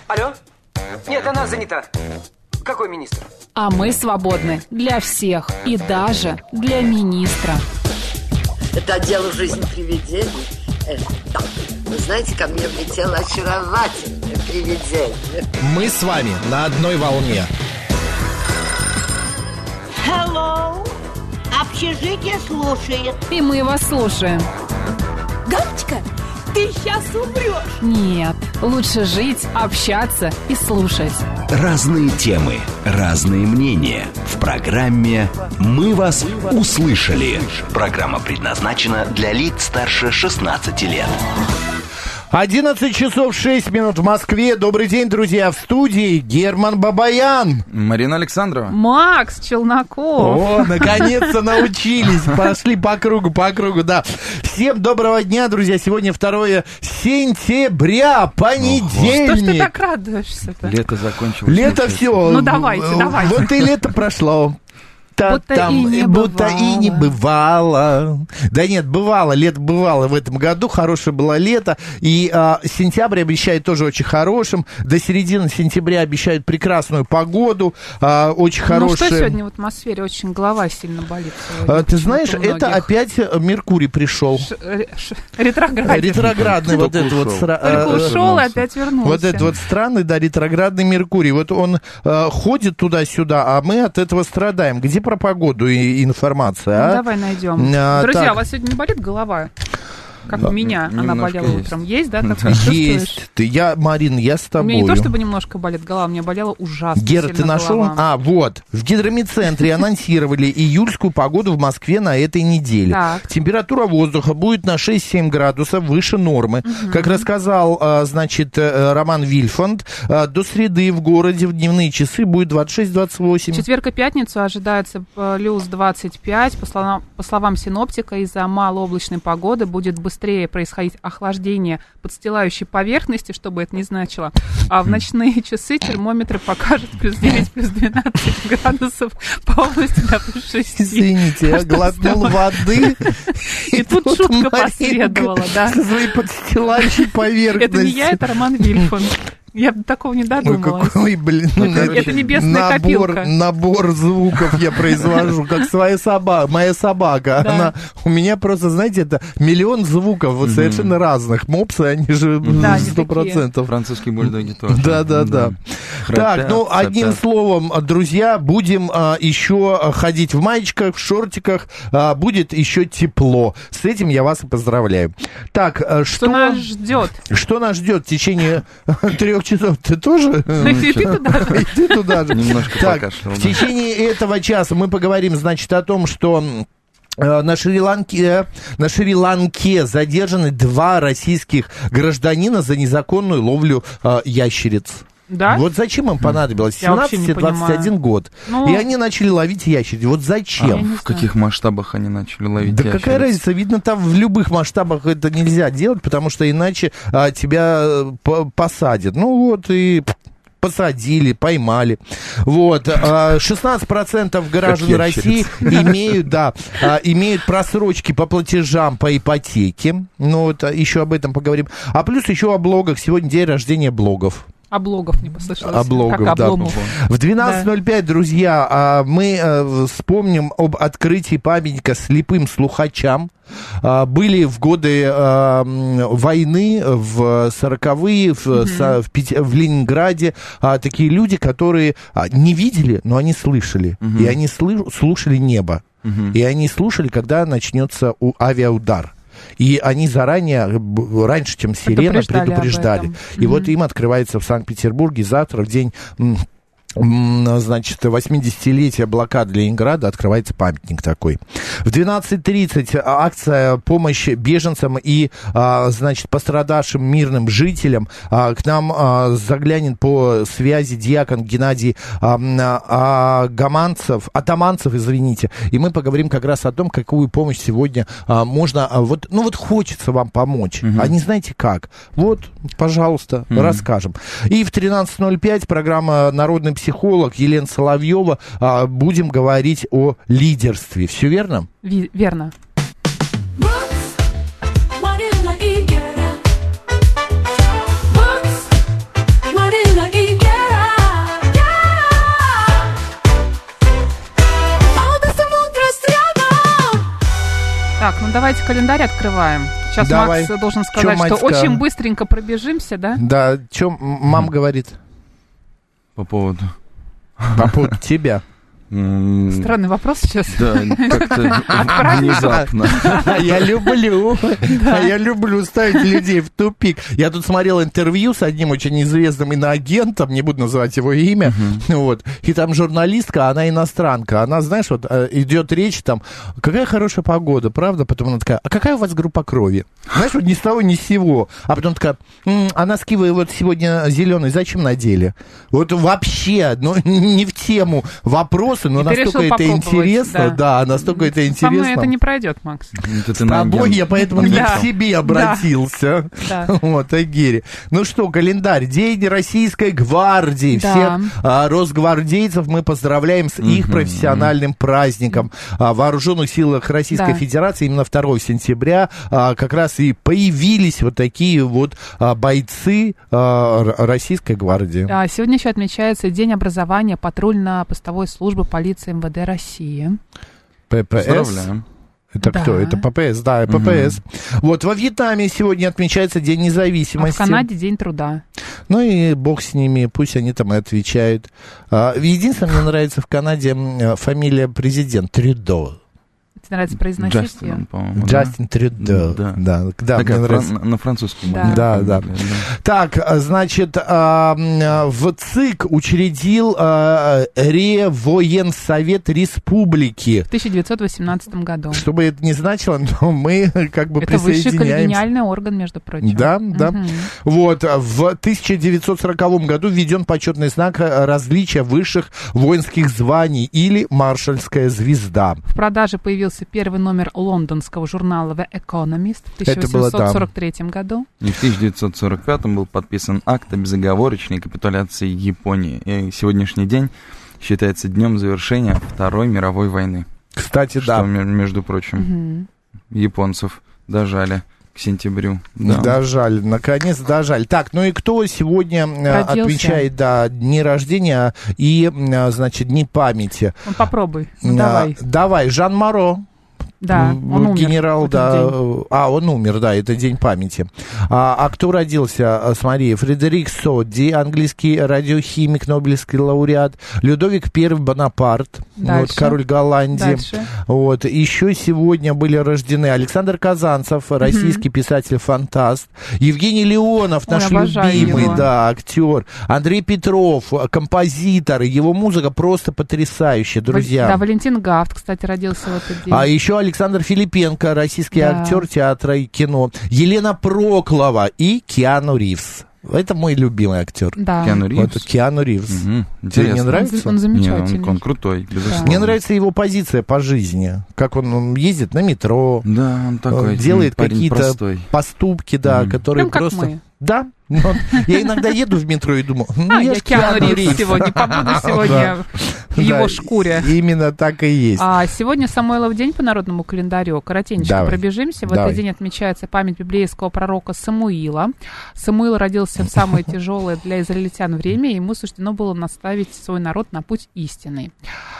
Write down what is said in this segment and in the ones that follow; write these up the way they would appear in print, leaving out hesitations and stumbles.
Алло? Нет, она занята. Какой министр? А мы свободны для всех и даже для министра. Это отдел «Жизнь привидений». Да. Вы знаете, ко мне влетело очаровательное привидение. Мы с вами на одной волне. Hello. Общежитие слушает. И мы вас слушаем. Галочка, ты сейчас умрешь. Нет, лучше жить, общаться и слушать. Разные темы, разные мнения. В программе «Мы вас услышали». Программа предназначена для лиц старше 16 лет. 11 часов 6 минут в Москве. Добрый день, друзья. В студии Герман Бабаян. Марина Александрова. Макс Челноков. О, наконец-то научились. Пошли по кругу, да. Всем доброго дня, друзья. Сегодня 2 сентября, понедельник. Что ж ты так радуешься-то? Лето закончилось. Лето все. Ну, давайте. Вот и лето прошло. Будто и не бывало. Да нет, бывало, лето бывало в этом году, хорошее было лето, и сентябрь обещает тоже очень хорошим, до середины сентября обещают прекрасную погоду, очень хорошая. Ну что сегодня в атмосфере, очень голова сильно болит сегодня. Ты знаешь, это опять Меркурий пришел. Ретроградный вот этот вот. Только ушел и опять вернулся. Вот этот вот странный, да, ретроградный Меркурий. Вот он ходит туда-сюда, а мы от этого страдаем. Где про погоду и информация, Ну, давай найдем. Друзья, так. У вас сегодня не болит голова? Как у меня она болела есть. Утром. Есть, да? Такое есть. Марин, я с тобой. У меня не то, чтобы немножко болит голова, у меня болела ужасно. Гера, ты нашел? Голова. Вот. В гидромедцентре анонсировали июльскую погоду в Москве на этой неделе. Так. Температура воздуха будет на 6-7 градусов выше нормы. Как рассказал, Роман Вильфанд, до среды в городе в дневные часы будет 26-28. В четверг и пятницу ожидается плюс 25. По словам синоптика, из-за малооблачной погоды будет быстрее происходить охлаждение подстилающей поверхности, что бы это ни значило. А в ночные часы термометры покажут плюс 9, плюс 12 градусов по области до плюс 6. Извините, я глотнул воды. И тут шутка последовала, да. Со своей подстилающей поверхности. Это не я, это Роман Вильфанд. Я бы такого не додумалась. Ой, какой, блин. Это небесная копилка. Набор звуков я произвожу, как моя собака. Да. Она, у меня просто, знаете, это миллион звуков, вот совершенно разных. Мопсы, они же 100%. Французские бульдоги тоже. Да. Так, одним словом, друзья, будем еще ходить в маечках, в шортиках, будет еще тепло. С этим я вас и поздравляю. Так, что нас ждет? Что нас ждет в течение 3 часов? Ты тоже? И ты туда же. Немножко покашлял. В течение этого часа мы поговорим, о том, что на Шри-Ланке задержаны 2 российских гражданина за незаконную ловлю ящериц. Да? Вот зачем им понадобилось? 17 и 21 год. И они начали ловить ящериц. Вот зачем? В каких масштабах они начали ловить ящериц? Да какая разница? Видно, там в любых масштабах это нельзя делать, потому что иначе тебя посадят. И посадили, поймали. 16% граждан России имеют просрочки по платежам по ипотеке. Еще об этом поговорим. А плюс еще о блогах. Сегодня день рождения блогов. А блогов не послышалось. А блогов, да. В 12:05, друзья, мы вспомним об открытии памятника слепым слухачам. Были в годы войны, в 40-е, в Ленинграде, такие люди, которые не видели, но они слышали. И они слушали небо. И они слушали, когда начнется авиаудар. И они заранее, раньше, чем сирена, предупреждали. И вот им открывается в Санкт-Петербурге завтра, в день 80-летия блокады Ленинграда, открывается памятник такой. В 12:30 акция помощи беженцам и, пострадавшим мирным жителям. К нам заглянет по связи диакон Геннадий Атаманцев, и мы поговорим как раз о том, какую помощь сегодня можно... хочется вам помочь. А не знаете как? Пожалуйста, расскажем. И в 13:05 программа «Народный психолог» Елена Соловьева. Будем говорить о лидерстве. Все верно? Верно. давайте календарь открываем. Сейчас Давай. Макс должен Чё сказать, что мать очень быстренько пробежимся, да? Да, что мам говорит По поводу... по поводу тебя? Странный вопрос сейчас. Да, как-то внезапно. Я люблю ставить людей в тупик. Я тут смотрел интервью с одним очень известным иноагентом, не буду называть его имя, вот, и там журналистка, она иностранка, она, знаешь, вот идет речь там, какая хорошая погода, правда? Потом она такая, а какая у вас группа крови? Знаешь, вот ни с того, ни с сего. А потом такая, а носки вы вот сегодня зеленые зачем надели? Вот вообще, ну, не в тему вопрос, но настолько это интересно, да, настолько это интересно. Со мной это не пройдет, Макс. С тобой я поэтому не к себе обратился. Вот, Агири. Ну что, календарь. День Российской гвардии. Всех росгвардейцев мы поздравляем с их профессиональным праздником. В Вооруженных силах Российской Федерации именно 2 сентября как раз и появились вот такие вот бойцы Российской гвардии. Сегодня еще отмечается День образования патрульно-постовой службы полиции МВД России. ППС? Поздравляем. Это кто? Это ППС, да, ППС. Вот, во Вьетнаме сегодня отмечается День независимости. А в Канаде День труда. Ну и бог с ними, пусть они там и отвечают. Единственное, мне нравится в Канаде фамилия президента Трюдо. Тебе нравится произносить Джастин, ее? по-моему, Джастин Трюдо. Да, мне нравится. На французском. Да. Так, значит, в ЦИК учредил Реввоенсовет Республики. В 1918 году. Что бы это ни значило, но мы как бы это высший присоединяемся. коллегиальный орган, между прочим. Да. Вот, в 1940 году введен почетный знак различия высших воинских званий или маршальская звезда. В продаже появился первый номер лондонского журнала The Economist в 1843 году. И в 1945 был подписан акт о безоговорочной капитуляции Японии. И сегодняшний день считается днем завершения Второй мировой войны. Кстати, что, между прочим, японцев дожали к сентябрю. Дожали, наконец дожали. Так, ну и кто сегодня отмечает дни рождения и, значит, дни памяти? Попробуй, давай. Давай, Жан Моро. Да, он умер. Генерал, он умер, да, это день памяти. А кто родился, смотри, Фредерик Содди, английский радиохимик, нобелевский лауреат, Людовик I Бонапарт, вот, король Голландии. Вот, еще сегодня были рождены Александр Казанцев, российский писатель-фантаст, Евгений Леонов, наш любимый, актер, Андрей Петров, композитор, его музыка просто потрясающая, друзья. Да, Валентин Гафт, кстати, родился в этот день. А еще Александр Филипенко, российский актер театра и кино, Елена Проклова и Киану Ривз. Это мой любимый актер. Да. Киану Ривз? Вот Киану Ривз. Тебе не нравится? Он замечательный. Нет, он крутой, безусловно. Мне нравится его позиция по жизни. Как он ездит на метро. Да, он такой делает какие-то простой поступки, которые прям просто... Как мы. Да. Я иногда еду в метро и думаю, я Киану Ривз сегодня, побуду сегодня в его шкуре. Именно так и есть. А сегодня Самуилов день по народному календарю. Коротенько пробежимся. В этот день отмечается память библейского пророка Самуила. Самуил родился в самое тяжелое для израильтян время, и ему суждено было наставить свой народ на путь истинный.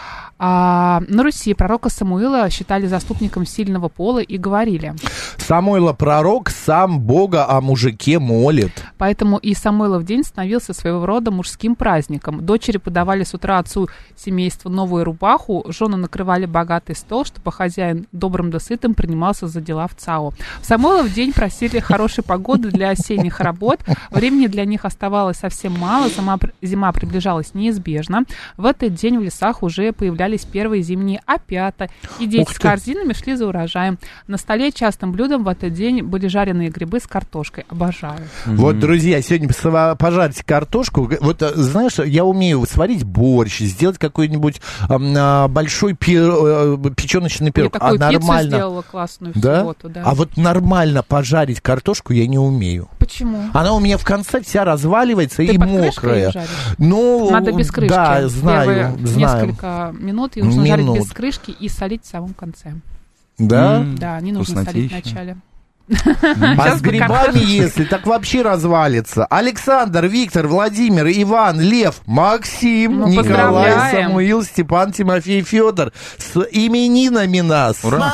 На Руси пророка Самуила считали заступником сильного пола и говорили: Самуила пророк сам Бога о мужике молит. Поэтому и Самуилов день становился своего рода мужским праздником. Дочери подавали с утра отцу семейства новую рубаху, жены накрывали богатый стол, чтобы хозяин добрым да сытым принимался за дела в ЦАО. В Самуилов день просили хорошей погоды для осенних работ. Времени для них оставалось совсем мало, зима приближалась неизбежно. В этот день в лесах уже появлялись первые зимние опята, и дети с корзинами шли за урожаем. На столе частым блюдом в этот день были жареные грибы с картошкой. Обожаю. Вот, друзья, сегодня пожарьте картошку. Вот, знаешь, я умею сварить борщ, сделать какой-нибудь большой печеночный пирог. Я такую пиццу сделала классную в субботу. Да? А вот нормально пожарить картошку я не умею. Почему? Она у меня в конце вся разваливается. Ты и под мокрая. Ну, надо без крышки. Да, знаю. Несколько минут и нужно жарить без крышки и солить в самом конце. Да? Да, не нужно солить в начале. А с грибами, если, так вообще развалится. Александр, Виктор, Владимир, Иван, Лев, Максим, Николай, Самуил, Степан, Тимофей, Федор. С именинами нас. Ура!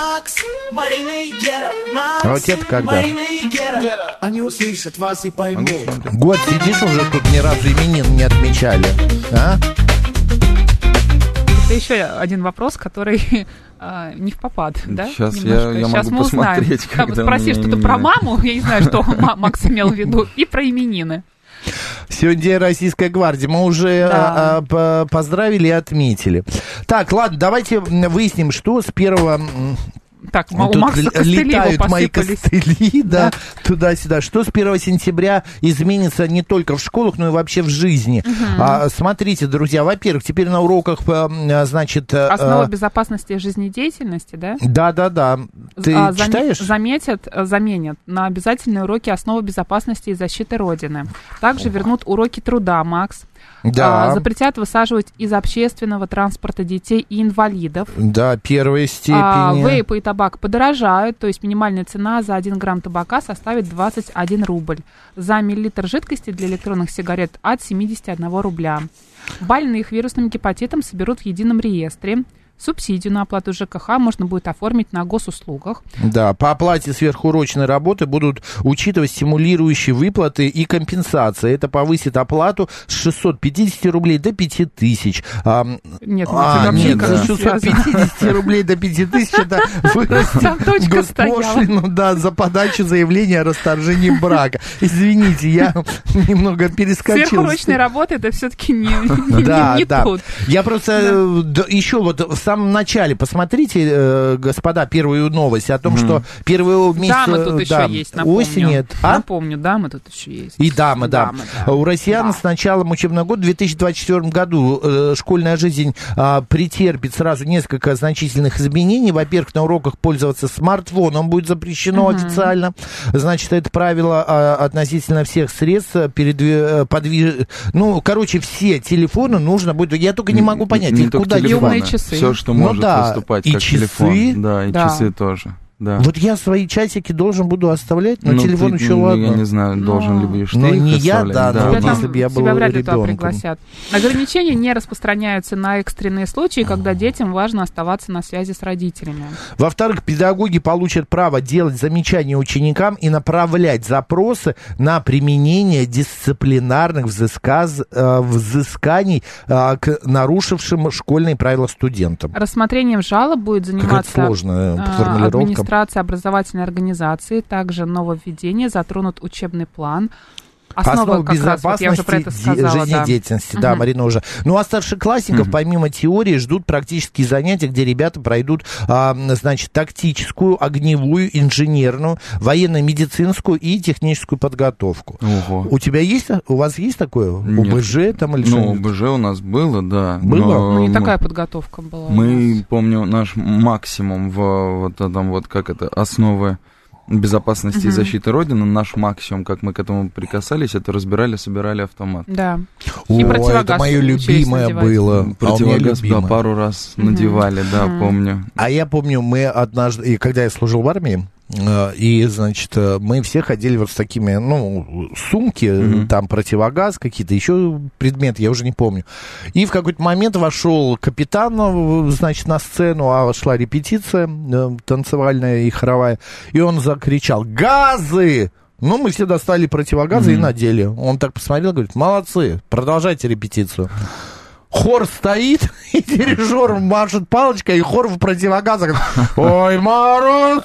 А вот это когда? Год сидишь уже тут, ни разу именин не отмечали. А? Это еще один вопрос, который не в попад, да? Сейчас я Сейчас могу мы узнаем. посмотреть, когда Спроси у меня что-то именины. про маму, я не знаю, что Макс имел в виду, и про именины. Сегодня День Российской гвардии. Мы уже поздравили и отметили. Так, ладно, давайте выясним, что с 1... Так, у Тут Макса костыли его летают мои посыпались. костыли, да, туда-сюда. Что с 1 сентября изменится не только в школах, но и вообще в жизни? Смотрите, друзья, во-первых, теперь на уроках, значит... Основа безопасности жизнедеятельности, да? Да. Ты читаешь? Заменят на обязательные уроки основы безопасности и защиты Родины. Также вернут уроки труда, Макс. Да. Запретят высаживать из общественного транспорта детей и инвалидов. Да, первой степени. Вейпы и табак подорожают, то есть минимальная цена за 1 грамм табака составит 21 рубль. За миллилитр жидкости для электронных сигарет от 71 рубля. Больных вирусным гепатитом соберут в едином реестре. Субсидию на оплату ЖКХ можно будет оформить на госуслугах. Да, по оплате сверхурочной работы будут учитывать стимулирующие выплаты и компенсации. Это повысит оплату с 650 рублей до 5000. Нет, вообще с 650 рублей до 5000 это вырастет госпошлину, да, за подачу заявления о расторжении брака. Извините, я немного перескочил. Сверхурочная работа это все-таки не тут. Я просто еще вот в самом начале посмотрите, господа, первую новость о том, что первый месяц дамы тут еще есть, напомню. Осени. Напомню, дамы тут еще есть. И дамы, да. У россиян с началом учебного года в 2024 году школьная жизнь претерпит сразу несколько значительных изменений. Во-первых, на уроках пользоваться смартфоном будет запрещено официально. Значит, это правило относительно всех средств все телефоны нужно будет. Я только не могу понять, их куда девать. Умные часы. Все, что может выступать и как часы, телефон. Да, и часы тоже. Да. Вот я свои часики должен буду оставлять, но телефон ты, еще ладно. Я не знаю, должен ли будешь ты но их не я, оставлять. да, но вот если бы я был тебя вряд ли туда ребенком. пригласят. Ограничения не распространяются на экстренные случаи, когда детям важно оставаться на связи с родителями. Во-вторых, педагоги получат право делать замечания ученикам и направлять запросы на применение дисциплинарных взысканий к нарушившим школьные правила студентам. Рассмотрением жалоб будет заниматься сложная формулировка. Администрация образовательной организации. Также нововведения затронут учебный план. Основа безопасности жизнедеятельности. Да, Марина уже. Ну, а старшеклассников, помимо теории, ждут практические занятия, где ребята пройдут, значит, тактическую, огневую, инженерную, военно-медицинскую и техническую подготовку. Ого. У вас есть такое? Нет. ОБЖ там или что? что? ОБЖ у нас было, да. Было? Ну, не такая подготовка была. Мы, помню, наш максимум в вот этом вот, как это, основы безопасности и защиты Родины, наш максимум, как мы к этому прикасались, это разбирали, собирали автомат. Да. И это мое любимое было. Противогаз, да, пару раз надевали, да, помню. А я помню, мы однажды, и когда я служил в армии, и, значит, мы все ходили вот с такими, сумки, там противогаз, какие-то еще предметы, я уже не помню. И в какой-то момент вошел капитан, значит, на сцену, а шла репетиция танцевальная и хоровая, и он закричал: «Газы!» Ну, мы все достали противогазы и надели. Он так посмотрел, говорит: «Молодцы, продолжайте репетицию». Хор стоит, и дирижер машет палочкой, и хор в противогазах. Ой, мороз!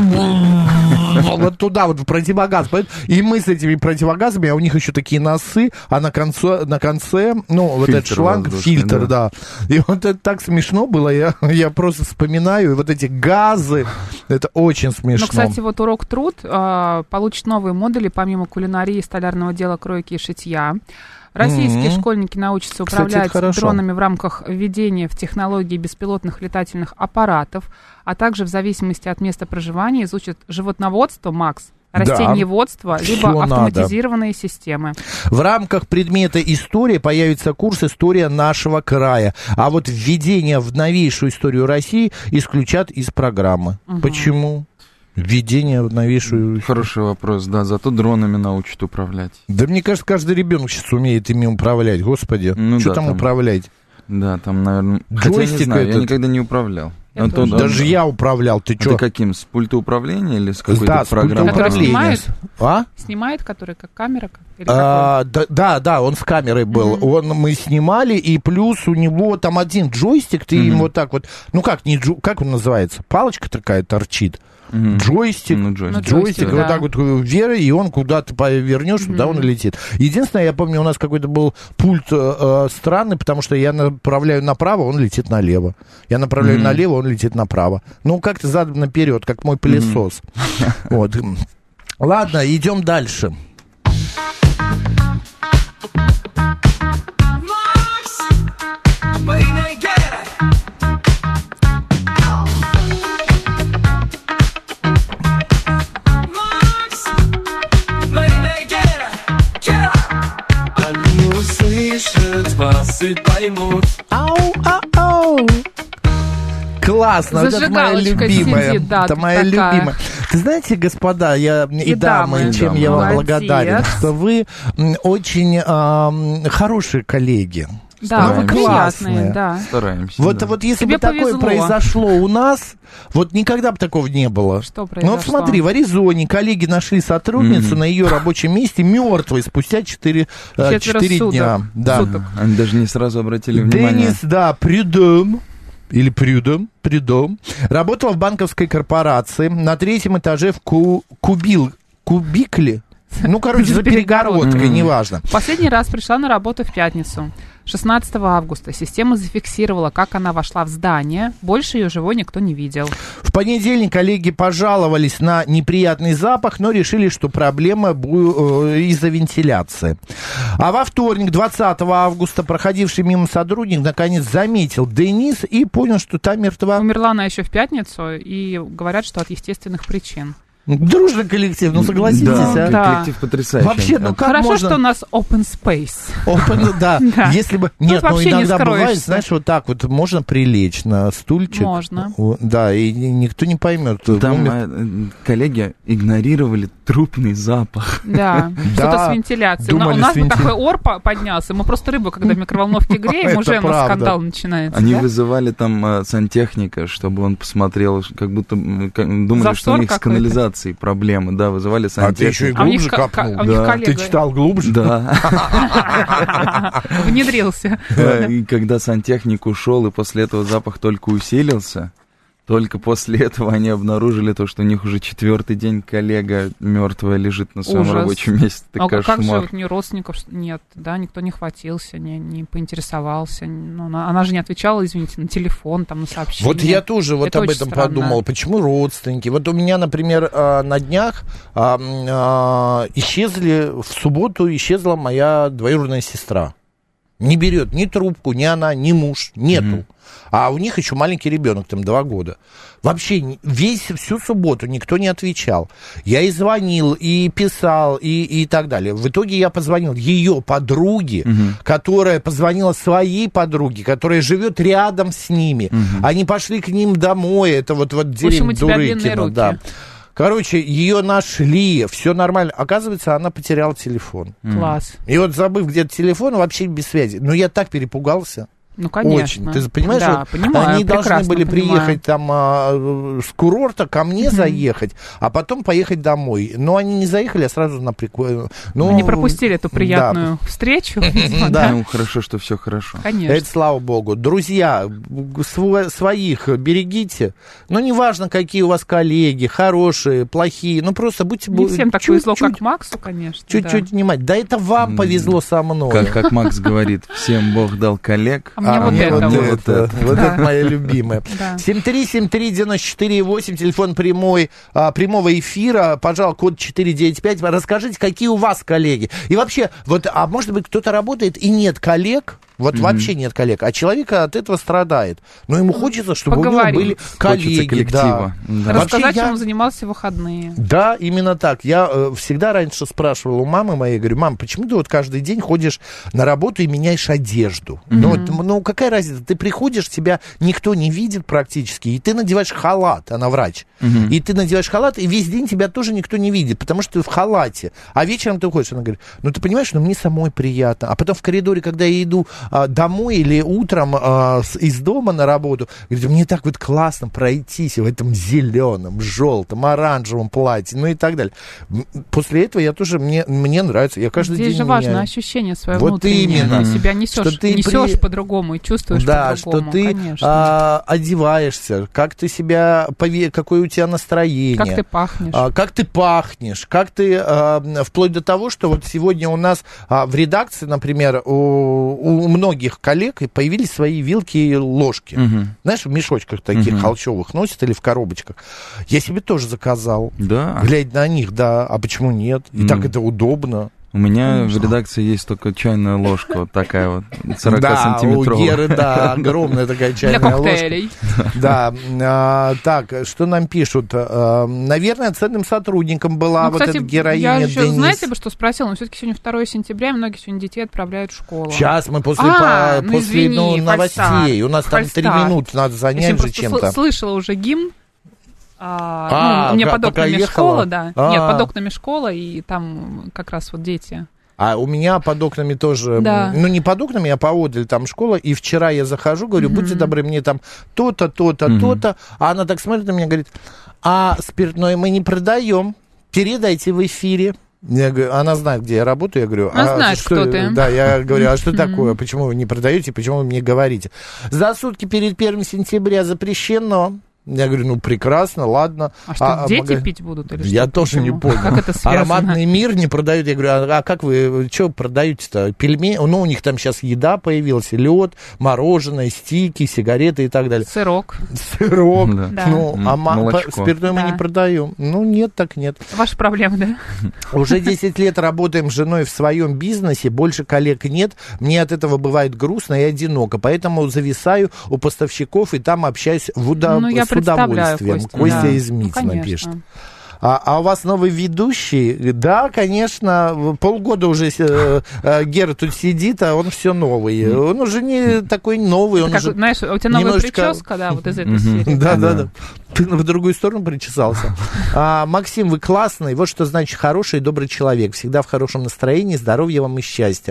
Вот туда, вот в противогаз. И мы с этими противогазами, а у них еще такие носы, а на конце вот этот шланг, фильтр, да. И вот это так смешно было, я просто вспоминаю, и вот эти газы, это очень смешно. Ну, кстати, вот урок труд получит новые модули, помимо кулинарии, столярного дела, кройки и шитья. Российские школьники научатся управлять дронами в рамках введения в технологии беспилотных летательных аппаратов, а также в зависимости от места проживания изучат животноводство, Макс, растениеводство, либо автоматизированные системы. В рамках предмета «История» появится курс «История нашего края». А вот введение в новейшую историю России исключат из программы. Почему? Введение в новейшую... Хороший вопрос, да, зато дронами научат управлять. Да мне кажется, каждый ребенок сейчас умеет ими управлять, господи. Ну, что да, там управлять? Да, там, наверное... Хотя Джойстик не знаю, этот? я никогда не управлял. Даже я управлял, ты что? Это каким, с пульта управления или с какой-то Да, с пульта программы? управления. Снимает, который как камера? Да, он с камерой был. Мы снимали, и плюс у него там один джойстик, ты им вот так вот... Ну как он называется? Палочка такая торчит. Джойстик, джойстик, вот так вот вверх, и он куда-то повернешь, туда он летит. Единственное, я помню, у нас какой-то был пульт странный, потому что я направляю направо, он летит налево. Я направляю налево, он летит направо. Ну, как-то задом наперед, как мой пылесос. Вот. Ладно, идем дальше. Классно, это моя любимая. сидит, да, это моя такая. любимая. Ты знаете, господа, и дамы, чем я вам благодарен, что вы очень хорошие коллеги. Да, вы вы классные. приятные, да. Стараемся. Вот если Тебе бы такое повезло. произошло у нас, вот никогда бы такого не было. Что произошло? Ну вот смотри, в Аризоне коллеги нашли сотрудницу на ее рабочем месте мертвой спустя 4 дня. Да. Суток. Они даже не сразу обратили внимание. Денис, да, Прюдом, или Прюдом, работала в банковской корпорации на 3-м этаже в кубикле. Ну, короче, за перегородкой, неважно. Последний раз пришла на работу в пятницу. 16 августа система зафиксировала, как она вошла в здание. Больше ее живой никто не видел. В понедельник коллеги пожаловались на неприятный запах, но решили, что проблема из-за вентиляции. А во вторник, 20 августа, проходивший мимо сотрудник наконец заметил Денис и понял, что та мертва. Умерла она еще в пятницу, и говорят, что от естественных причин. Дружный коллектив, ну согласитесь, Да. Да, коллектив потрясающий. Вообще, ну как Хорошо, можно... что у нас open space. Да, Да. если бы... Тут Нет, ну вообще не иногда бывает, скроешься. знаешь, вот так вот можно прилечь на стульчик. Можно. Да, и никто не поймет. Там коллеги игнорировали трупный запах. Да, Да, что-то с вентиляцией. У думали, нас с бы такой ор поднялся. Мы просто рыбу, когда в микроволновке греем, Это уже у нас правда. скандал начинается. Они да? вызывали там сантехника, чтобы он посмотрел, как будто думали, что Засор у них с какой-то. канализацией проблемы. Да, вызывали А ты еще и сантехника. А у них глубже копнул. у них Да. коллега Ты читал глубже? Да. внедрился. И когда сантехник ушел, и после этого запах только усилился, только после этого они обнаружили то, что у них уже 4-й день коллега мертвая лежит на своем Ужас. рабочем месте. Это А как же кошмар. вот ни родственников нет, да, никто не хватился, не поинтересовался. Ну, она же не отвечала, извините, на телефон, там, на сообщение. Вот я тоже вот Это об очень этом странно. подумал. Почему родственники? Вот у меня, например, на днях в субботу исчезла моя двоюродная сестра. Не берет ни трубку, ни она, ни муж, нету. А у них еще маленький ребенок, там 2 года. Вообще всю субботу никто не отвечал. Я и звонил, и писал, и так далее. В итоге я позвонил ее подруге, которая позвонила своей подруге, которая живет рядом с ними. Они пошли к ним домой, это вот В общем, деревня у тебя длинные Дурыкино. руки. Да. Короче, ее нашли, все нормально. Оказывается, она потеряла телефон. Класс. И вот забыв где-то телефон, вообще без связи. Но я так перепугался. Ну, конечно. Очень. Ты понимаешь, да, вот понимаю, они должны прекрасно были понимаю. приехать там с курорта ко мне заехать, а потом поехать домой. Но они не заехали, а сразу на прикол. Ну, Они пропустили эту приятную встречу, видимо, Да. да. Ну, хорошо, что все хорошо. Конечно. Это слава богу. Друзья, своих берегите. Ну, неважно, какие у вас коллеги, хорошие, плохие. Ну, просто будьте... Не всем так повезло, чуть-чуть, как Максу, конечно. чуть-чуть внимательно. Да это вам повезло со мной. Как Макс говорит, всем Бог дал коллег. А мне вот мне это вот. Вот это моя любимая. Да. 7373948, телефон прямого эфира, пожалуйста, код 495. Расскажите, какие у вас коллеги. И вообще, вот, а может быть, кто-то работает и нет коллег, Вот вообще нет коллег. А человек от этого страдает. Но ему хочется, чтобы у него были коллеги. Да. Рассказать, чем он занимался в выходные. Да, именно так. Я всегда раньше спрашивал у мамы моей, говорю, мам, почему ты вот каждый день ходишь на работу и меняешь одежду? Ну, какая разница? Ты приходишь, тебя никто не видит практически, и ты надеваешь халат, она врач. И ты надеваешь халат, и весь день тебя тоже никто не видит, потому что ты в халате. А вечером ты уходишь, она говорит, ну ты понимаешь, мне самой приятно. А потом в коридоре, когда я иду домой или утром из дома на работу, говорит, мне так вот классно пройтись в этом зеленом, желтом, оранжевом платье, ну и так далее. После этого я тоже, мне нравится, я каждый день Здесь же важно меняю. ощущение свое Вот внутреннее. именно. Ты себя несешь по-другому и чувствуешь да, по-другому. что ты одеваешься, как ты себя, какое у тебя настроение. Как ты пахнешь. Как ты, вплоть до того, что вот сегодня у нас в редакции, например, у многих коллег появились свои вилки и ложки. Знаешь, в мешочках таких холщовых носят или в коробочках. Я себе тоже заказал. Да. Глядя на них, да. А почему нет? И так это удобно. У меня в редакции есть только чайная ложка, вот такая вот, 40-сантиметровая. Да, у Геры, да, огромная такая чайная ложка. Для коктейлей. Да, так, что нам пишут? Наверное, ценным сотрудником была вот эта героиня Денис. Я знаете, что спросила, но все-таки сегодня 2 сентября, многие сегодня детей отправляют в школу. Сейчас мы после новостей, у нас там 3 минуты надо занять же чем-то. Я слышала уже гимн. У меня под окнами школа, да. Нет, под окнами школа, и там как раз вот дети. А у меня под окнами тоже, ну не под окнами, а поодаль там школа, и вчера я захожу, говорю, будьте добры, мне там то-то, то-то, то-то, а она так смотрит на меня, говорит, а спиртное мы не продаем, передайте в эфире. Я говорю, она знает, где я работаю, я говорю, она знает, кто ты. Да, я говорю, а что такое, почему вы не продаете, почему вы мне говорите? За сутки перед 1 сентября запрещено. Я говорю, ну, прекрасно, ладно. А что, дети пить будут или что? Я тоже не понял. Как это связано? Ароматный мир не продают. Я говорю, а как вы, что продаете-то? Пельмени? Ну, у них там сейчас еда появилась, лед, мороженое, стики, сигареты и так далее. Сырок. Да. Ну, а спиртное мы не продаем. Ну, нет, так нет. Ваша проблема, да? Уже 10 лет работаем с женой в своем бизнесе, больше коллег нет. Мне от этого бывает грустно и одиноко, поэтому зависаю у поставщиков и там общаюсь с удовольствием. Костя из Митина пишет. А у вас новый ведущий? Да, конечно. Полгода уже Гера тут сидит, а он все новый. Он уже не такой новый. Он уже знаешь, у тебя новая прическа, да, вот из этой серии. Да. Ты в другую сторону причесался. Максим, вы классный. Вот что значит хороший и добрый человек. Всегда в хорошем настроении. Здоровья вам и счастья.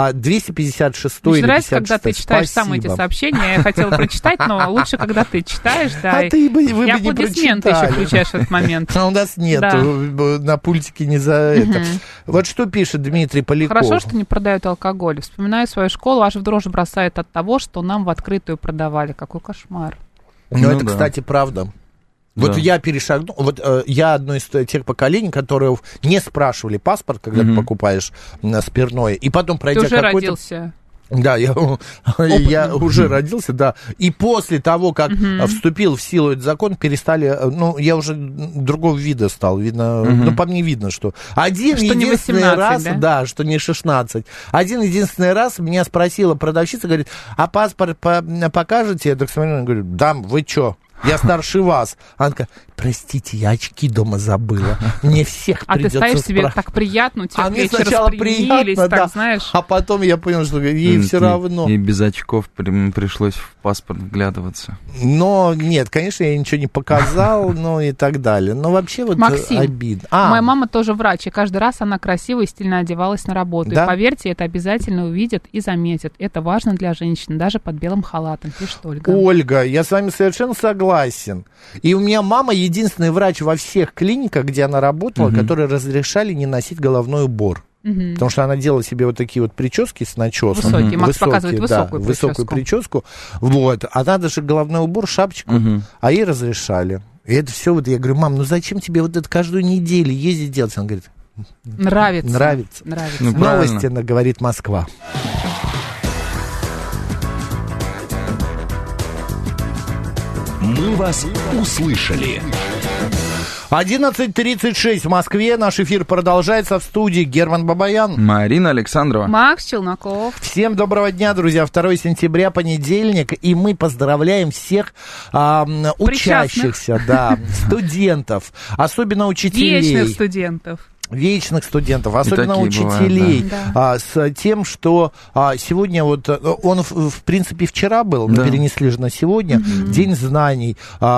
256-й или 56-й. Нравится, когда ты читаешь сам эти сообщения. Я хотела прочитать, но лучше, когда ты читаешь. Да. А ты вы бы не аплодисменты еще включаешь в этот момент. А у нас нет. На пультике не за это. Вот что пишет Дмитрий Поляков. Хорошо, что не продают алкоголь. Вспоминаю свою школу, аж в дрожь бросает от того, что нам в открытую продавали. Какой кошмар. Ну, это, кстати, правда. Вот я перешагнул, вот я одно из тех поколений, которые не спрашивали паспорт, когда ты покупаешь спиртное, и потом пройдя какой-то... Ты уже родился. Да, я уже родился, да. И после того, как вступил в силу этот закон, перестали, ну, я уже другого вида стал, видно, ну, по мне видно, что единственный раз, да, что не 16. Один единственный раз меня спросила продавщица, говорит, а паспорт покажете? Я так смотрю, говорю, да, вы чё? Я старше вас. Она такая, простите, я очки дома забыла. Мне всех придется ты стоишь себе так приятно, у тебя мне сначала приятно, так, знаешь. А потом я понял, что ей все равно. И без очков пришлось в паспорт вглядываться. Но нет, конечно, я ничего не показал, ну и так далее. Но вообще вот Максим, обидно. Моя мама тоже врач, и каждый раз она красиво и стильно одевалась на работу. Да? И поверьте, это обязательно увидят и заметят. Это важно для женщин, даже под белым халатом, пишет Ольга. Ольга, я с вами совершенно согласен. И у меня мама единственный врач во всех клиниках, где она работала, которые разрешали не носить головной убор. Потому что она делала себе вот такие вот прически с начесом. Высокие. Макс показывает высокую прическу. Вот. А надо же головной убор, шапочку, а ей разрешали. И это все вот, я говорю, мам, ну зачем тебе вот это каждую неделю ездить делать? Она говорит, нравится. Ну, новости, говорит Москва. Мы вас услышали. 11:36 в Москве. Наш эфир продолжается. В студии Герман Бабаян. Марина Александрова. Макс Челноков. Всем доброго дня, друзья. 2 сентября, понедельник. И мы поздравляем всех учащихся, студентов, особенно учителей. Вечных студентов, особенно учителей, бывают, с тем, что сегодня вот он, в принципе, вчера был, но перенесли же на сегодня, День знаний.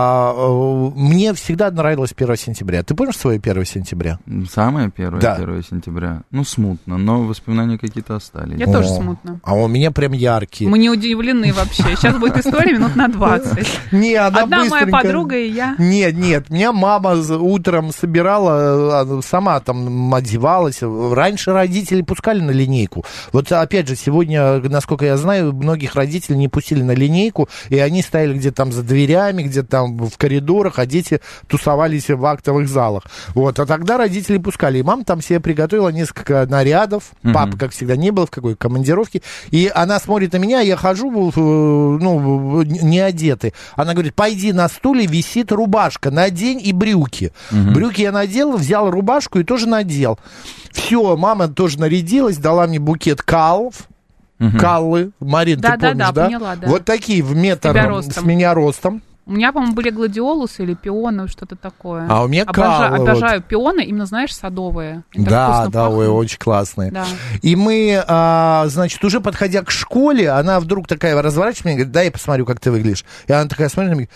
Мне всегда нравилось 1 сентября. Ты помнишь свое 1 сентября? Самое первое, 1 сентября? Ну, смутно, но воспоминания какие-то остались. Я тоже смутно. А у меня прям яркие. Мы не удивлены вообще. Сейчас будет история минут на 20. Не, одна моя подруга и я. Нет, меня мама утром собирала, сама там одевалась. Раньше родители пускали на линейку. Вот опять же, сегодня, насколько я знаю, многих родителей не пустили на линейку, и они стояли где-то там за дверями, где-то там в коридорах, а дети тусовались в актовых залах. Вот. А тогда родители пускали. И мама там себе приготовила несколько нарядов. Папы, как всегда, не было в какой командировке. И она смотрит на меня, я хожу, не одетый. Она говорит: пойди, на стуле висит рубашка, надень и брюки. Брюки я надел, взял рубашку и тоже надел. Все, мама тоже нарядилась, дала мне букет каллов. Каллы. Марин, ты помнишь, да? Поняла, да. Вот такие в метр с меня ростом. У меня, по-моему, были гладиолусы или пионы, что-то такое. А у меня каллы. Обожаю пионы, именно, знаешь, садовые. Да, ой, очень классные. Да. И мы, значит, уже подходя к школе, она вдруг такая разворачивается меня и говорит: дай я посмотрю, как ты выглядишь. И она такая смотрит на меня: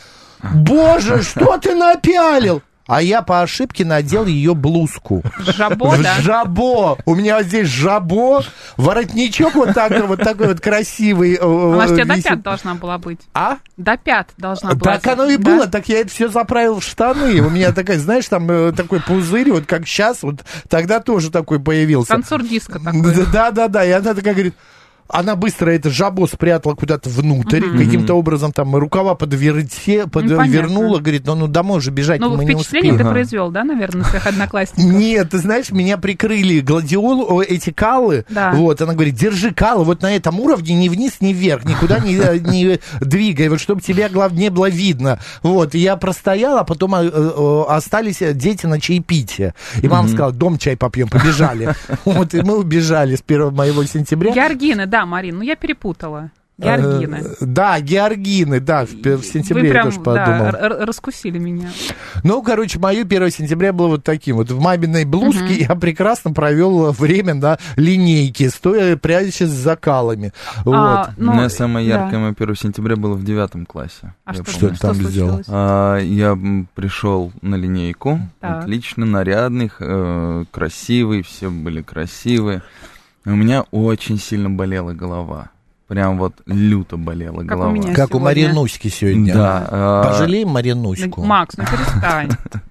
боже, что ты напялил? А я по ошибке надел ее блузку. Жабо, да? Жабо. У меня здесь жабо, воротничок вот такой вот красивый. Она же у тебя до пят должна была быть. А? До пят должна была. Так оно и было, так я это все заправил в штаны. У меня такая, знаешь, там такой пузырь, вот как сейчас, вот тогда тоже такой появился. Танцор диска такой. Да, и она такая говорит... Она быстро это жабо спрятала куда-то внутрь, каким-то образом там рукава подвернула, говорит: ну домой же бежать мы не успеем. Впечатление ты произвел, да, наверное, на своих одноклассников? Нет, ты знаешь, меня прикрыли эти каллы, вот, она говорит: держи каллы вот на этом уровне, ни вниз, ни вверх, никуда не двигай, вот, чтобы тебя, главное, не было видно. Вот, и я простоял, а потом остались дети на чаепитие. И мама сказала: дом чай попьем, побежали. Вот, и мы убежали с 1 моего сентября. Георгины, да, Марин, я перепутала. Георгины. Да, георгины, да, в сентябре я тоже подумал. Раскусили меня. Ну, короче, мое 1 сентября было вот таким. Вот в маминой блузке я прекрасно провел время на линейке, стоя, прячась за калами. Вот. Самое яркое мое 1 сентября было в 9 классе. А что ты там сделал? Я пришел на линейку, отлично, нарядный, красивый, все были красивые. У меня очень сильно болела голова. Прям вот люто болела голова. Как у Маринуськи сегодня. Да. Пожалеем Маринуську. Макс, ну перестань.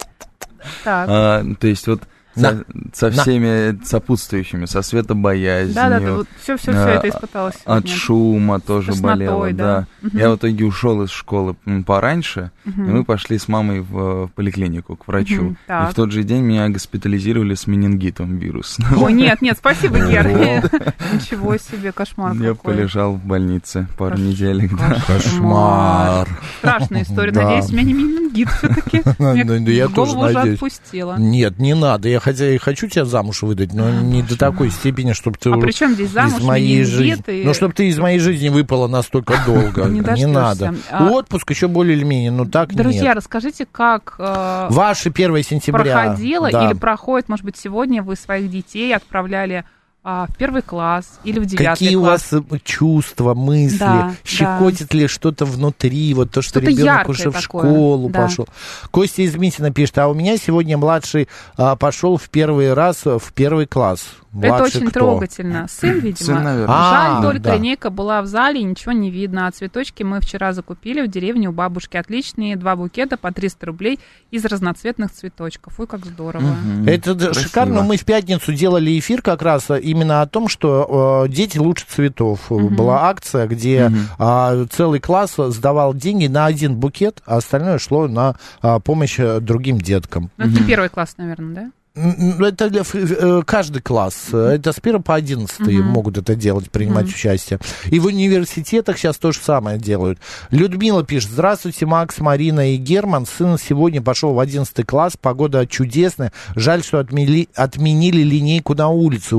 То есть вот со всеми сопутствующими, со светобоязнью. Да, вот все это испыталось сегодня. От шума тоже болело, да. Я в итоге ушел из школы пораньше, и мы пошли с мамой в поликлинику к врачу. И в тот же день меня госпитализировали с менингитом вирусным. Ой, нет, спасибо, Гер. Ничего себе, кошмар какой. Я полежал в больнице пару недель. Кошмар. Страшная история. Надеюсь, у меня не менингит все-таки. Я тоже голову уже отпустила. Нет, не надо. Я хотя и хочу тебя замуж выдать, но не до такой степени, чтобы ты при чем здесь замуж, из моей жизни... Ну, чтобы ты из моей жизни выпала настолько долго. Не надо. Отпуск еще более или менее, но так нет. Друзья, расскажите, как ваше 1 сентября проходило или проходит, может быть, сегодня вы своих детей отправляли в 1 класс или в 9 класс. Какие у вас чувства, мысли, щекотит ли что-то внутри, вот то, что ребенок уже в школу пошел. Костя из Митина пишет: а у меня сегодня младший пошел в первый раз в 1 класс. Это очень трогательно. Сын, видимо. Сын, наверное. Жаль, только линейка была в зале, ничего не видно. А цветочки мы вчера закупили в деревне у бабушки. Отличные 2 букета по 300 рублей из разноцветных цветочков. Ой, как здорово. Это красиво. Шикарно. Мы в пятницу делали эфир как раз именно о том, что дети лучше цветов. Была акция, где целый класс сдавал деньги на 1 букет, а остальное шло на помощь другим деткам. Это не 1 класс, наверное, да? Это каждый класс. Это с 1 по 11 могут это делать, принимать участие. И в университетах сейчас то же самое делают. Людмила пишет: здравствуйте, Макс, Марина и Герман. Сын сегодня пошел в 11 класс. Погода чудесная. Жаль, что отменили линейку на улице.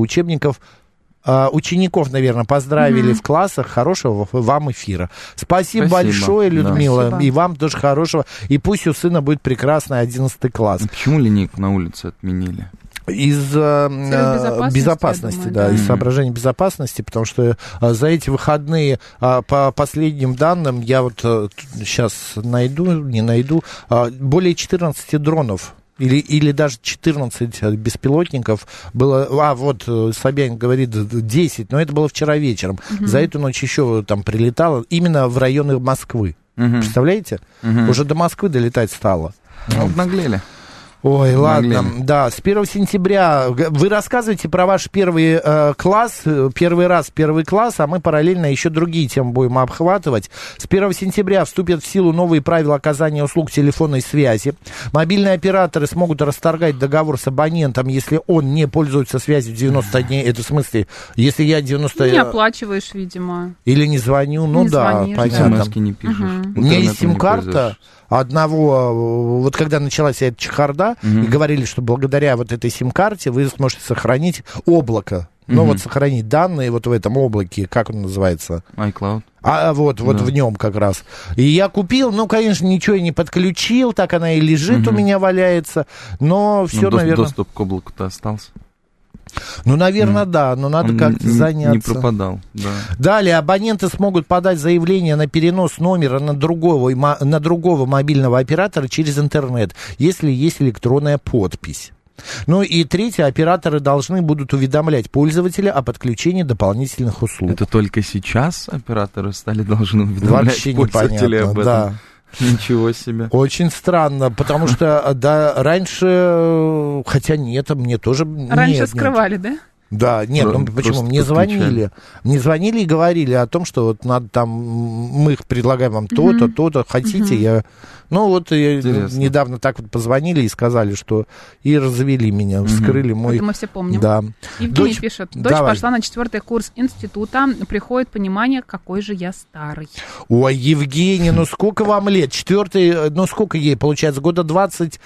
Учеников, наверное, поздравили в классах. Хорошего вам эфира. Спасибо большое, Людмила. Да. И вам тоже хорошего. И пусть у сына будет прекрасный 11 класс. Почему линейку на улице отменили? Из безопасности, да, из соображений безопасности, потому что за эти выходные, по последним данным, я вот сейчас не найду, более 14 дронов. Или даже 14 беспилотников было. Собянин говорит 10, но это было вчера вечером. За эту ночь еще там прилетало именно в районы Москвы. Представляете? Уже до Москвы долетать стало. Обнаглели. Ой, ладно, да, с 1 сентября вы рассказываете про ваш первый класс, первый класс, а мы параллельно еще другие темы будем обхватывать. С 1 сентября вступят в силу новые правила оказания услуг телефонной связи. Мобильные операторы смогут расторгать договор с абонентом, если он не пользуется связью 90 дней. Это в смысле, если я 90... Не оплачиваешь, видимо. Или не звоню, не звонишь, понятно. СМС-ки не пишешь. У меня есть сим-карта. Одного, вот когда началась эта чехарда, и говорили, что благодаря вот этой сим-карте вы сможете сохранить облако. Ну, вот сохранить данные вот в этом облаке, как он называется? iCloud. Вот в нем как раз. И я купил, конечно, ничего я не подключил, так она и лежит у меня, валяется, но все, наверное... Доступ к облаку-то остался? Наверное, да, но надо как-то заняться. Не пропадал, да. Далее, абоненты смогут подать заявление на перенос номера на другого мобильного оператора через интернет, если есть электронная подпись. И третье, операторы должны будут уведомлять пользователя о подключении дополнительных услуг. Это только сейчас операторы должны уведомлять пользователя об этом? Да. Ничего себе. Очень странно, потому что, раньше, хотя нет, мне тоже... Раньше скрывали, да? Да, нет, почему? Мне звонили и говорили о том, что вот надо там, мы предлагаем вам то-то, то-то, хотите, я недавно так вот позвонили и сказали, что и развели меня, вскрыли мой... Это мы все помним. Да. Евгений пишет: дочь пошла на 4-й курс института, приходит понимание, какой же я старый. Ой, Евгений, сколько вам лет? 4-й, сколько ей, получается, года 20,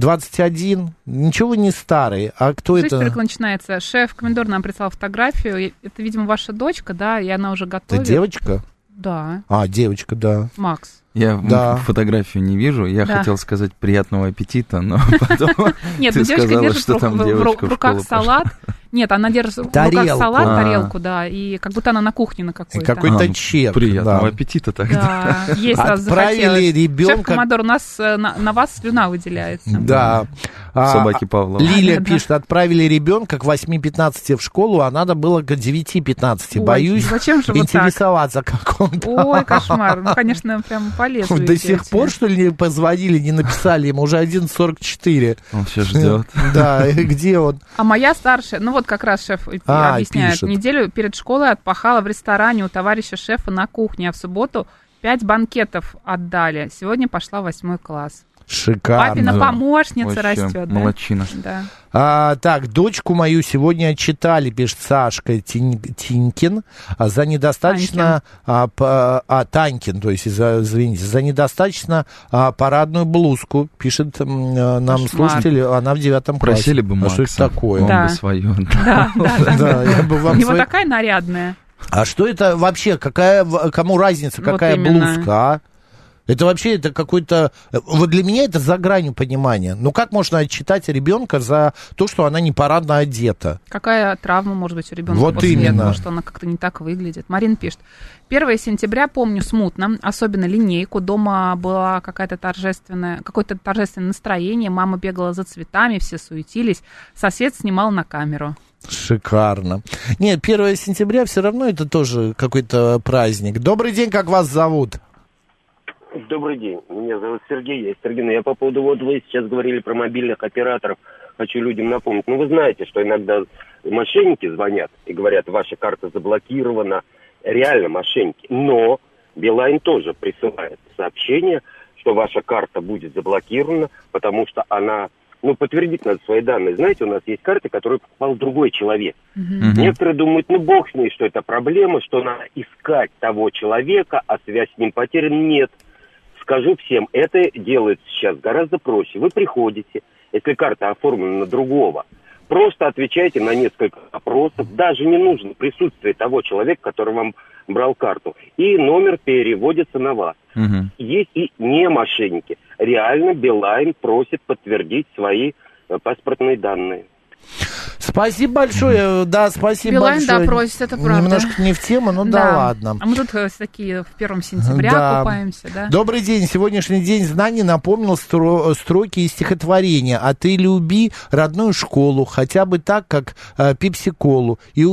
21? Ничего вы не старый, а кто это? Только начинается. Шеф-комендор нам прислал фотографию, это, видимо, ваша дочка, да, и она уже готовит. Это девочка? Да. Девочка, да. Макс. Я фотографию не вижу, я хотел сказать приятного аппетита, но потом нет, ты девочка сказала, держит что там девочка в руках салат. Нет, она держит в руках салат, тарелку, да, и как будто она на кухне на какой-то. Какой-то чек. Приятного аппетита тогда. Да, ей сразу захотелось. Шеф-командор, у нас на вас слюна выделяется. Да. Собаки Павлова. Лилия пишет: отправили ребенка к 8:15 в школу, а надо было к 9:15. Боюсь интересоваться, как он там. Ой, кошмар. Конечно, прям полезно. До сих пор, что ли, не позвонили, не написали ему? Уже 11:44. Он все ждет. Да, где он? А моя старшая, как раз шеф объясняет, неделю перед школой отпахала в ресторане у товарища шефа на кухне, а в субботу 5 банкетов отдали. Сегодня пошла в 8 класс. Шикарно. Папина помощница растет. Молодчина. Да. Так, дочку мою сегодня отчитали, пишет Сашка Тинькин, за недостаточно... Танькин, то есть, извините, за недостаточно парадную блузку, пишет нам слушатель, она в 9 классе. Просили бы Макса. Что это такое? Он бы свое. Да, я бы вам у него такая нарядная. А что это вообще? Кому разница, какая блузка, Это вообще, это какой-то... Вот для меня это за гранью понимания. Как можно отчитать ребенка за то, что она не парадно одета? Какая травма может быть у ребенка после этого, что она как-то не так выглядит? Марина пишет: 1 сентября помню смутно, особенно линейку. Дома было какое-то торжественное настроение. Мама бегала за цветами, все суетились. Сосед снимал на камеру. Шикарно. Нет, 1 сентября все равно это тоже какой-то праздник. Добрый день, как вас зовут? Добрый день, меня зовут Сергей. Сергей, я по поводу, вы сейчас говорили про мобильных операторов, хочу людям напомнить. Вы знаете, что иногда мошенники звонят и говорят: ваша карта заблокирована. Реально мошенники. Но Билайн тоже присылает сообщение, что ваша карта будет заблокирована, потому что она Ну, подтвердить надо свои данные. Знаете, у нас есть карты, которые покупал другой человек. Некоторые думают, ну, бог с ней, что это проблема, что надо искать того человека, а связь с ним потеряна. Нет. Скажу всем, это делается сейчас гораздо проще. Вы приходите, если карта оформлена на другого, просто отвечайте на несколько вопросов. Даже не нужно присутствие того человека, который вам брал карту. И номер переводится на вас. Есть и не мошенники. Реально Билайн просит подтвердить свои паспортные данные. Спасибо большое, да, спасибо Билайн, большое. да, просит, это правда. Немножко не в тему, но да ладно. А мы тут такие в 1 сентября купаемся, да? Добрый день, сегодняшний день знаний напомнил строки из стихотворения. А ты люби родную школу, хотя бы так, как пепси-колу. И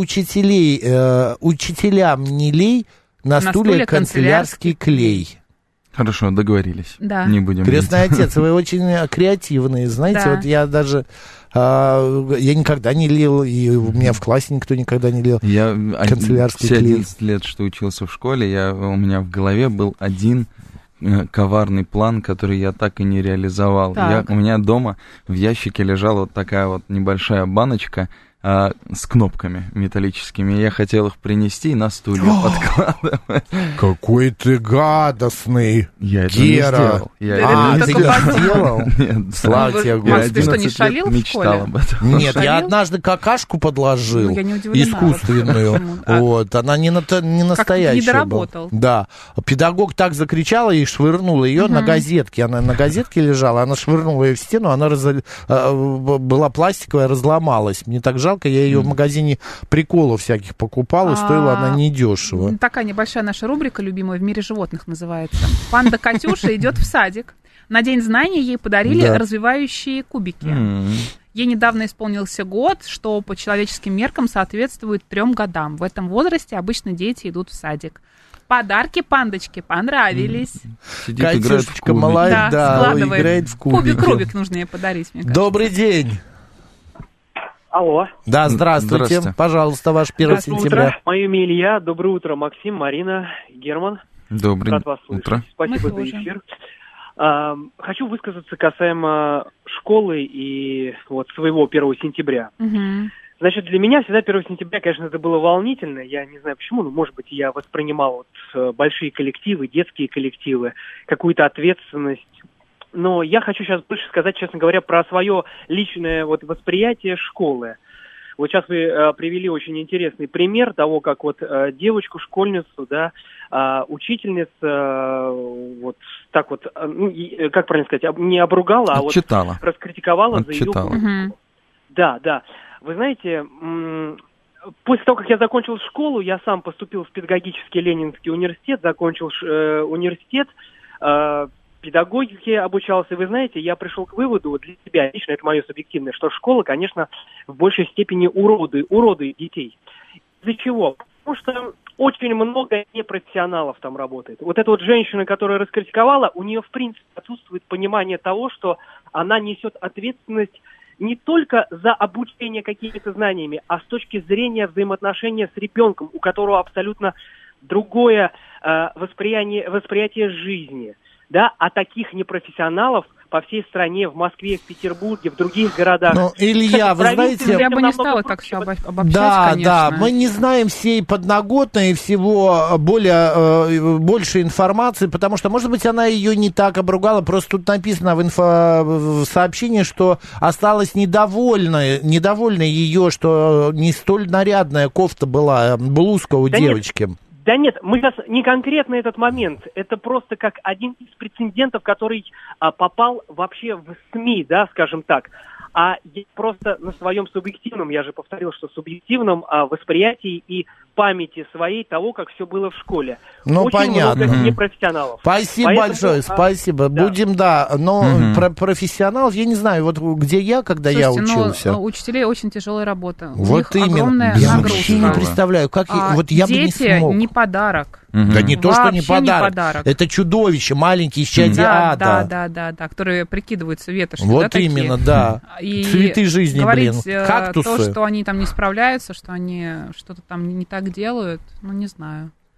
учителям не лей на стуле канцелярский клей. Хорошо, договорились. Да. Не будем. Крестный отец, вы очень креативные, знаете, вот я даже... я никогда не лил, и у меня в классе никто никогда не лил канцелярский клей. 11 лет, что учился в школе, у меня в голове был один коварный план, который я так и не реализовал. У меня дома в ящике лежала вот такая вот небольшая баночка с кнопками металлическими. Я хотел их принести и на стулья подкладывать. Какой ты гадостный, я это не сделал. Ты не сделал? Нет. Слава тебе, Господи. Ты что, не шалил в школе? Об этом. Нет, я однажды какашку подложил, искусственную. Вот, она не настоящая не доработал. Да. Педагог так закричала и швырнула ее на газетке. Она на газетке лежала, она швырнула ее в стену, она была пластиковая, разломалась. Мне так жалко, я ее в магазине приколов всяких покупал, и стоила она недешево. Такая небольшая наша рубрика, любимая, «В мире животных» называется. Панда Катюша идет в садик. На День знаний ей подарили развивающие кубики. Ей недавно исполнился год, что по человеческим меркам соответствует 3 годам. В этом возрасте обычно дети идут в садик. Подарки пандочке понравились. Катюшечка молодец, играет в кубики. Кубик нужно ей подарить, мне кажется. Добрый день. Алло. Да, здравствуйте. Пожалуйста, ваш 1 сентября. Утро. Мое имя Илья. Доброе утро, Максим, Марина, Герман. Доброе утро. Спасибо за эфир. Хочу высказаться касаемо школы и вот своего 1 сентября. Значит, для меня всегда 1 сентября, конечно, это было волнительно. Я не знаю почему, но, может быть, я воспринимал большие коллективы, детские коллективы, какую-то ответственность. Но я хочу сейчас больше сказать, честно говоря, про свое личное восприятие школы. Вот сейчас вы привели очень интересный пример того, как девочку, школьницу, учительница как правильно сказать, не обругала, отчитала. А раскритиковала за ее поведение. Да. Вы знаете, после того, как я закончил школу, я сам поступил в педагогический Ленинский университет, закончил университет, педагогике обучался, и вы знаете, я пришел к выводу, для себя лично, это мое субъективное, что школа, конечно, в большей степени уроды детей. Из-за чего? Потому что очень много непрофессионалов там работает. Вот эта женщина, которая раскритиковала, у нее, в принципе, отсутствует понимание того, что она несет ответственность не только за обучение какими-то знаниями, а с точки зрения взаимоотношения с ребенком, у которого абсолютно другое восприятие жизни. Да, а таких непрофессионалов по всей стране, в Москве, в Петербурге, в других городах. Ну, Илья, вы знаете... Я бы не стала так все обобщать, да, конечно. Да, мы не знаем всей подноготной и всего больше информации, потому что, может быть, она ее не так обругала, просто тут написано в сообщении, что осталась недовольна ее, что не столь нарядная кофта была, блузка у девочки. Да нет, мы сейчас не конкретно этот момент, это просто как один из прецедентов, который попал вообще в СМИ, да, скажем так. А я просто на своем субъективном, я же повторил, что субъективном восприятии и памяти своей того, как все было в школе. Ну, очень понятно. много непрофессионалов. Спасибо большое, спасибо. Да. Будем, но про профессионалов, я не знаю, где я, когда я учился. У учителей очень тяжелая работа. Вот у них именно. огромная я нагрузка. вообще не представляю, как я бы не смог. Дети не подарок. Да не то, что не подарок. Не подарок. Это чудовище, маленькие исчадия ада. Да, которые прикидываются ветошью. Вот да, именно, да. И цветы жизни, кактусы. То, что они там не справляются, что они что-то там не так делают, не знаю.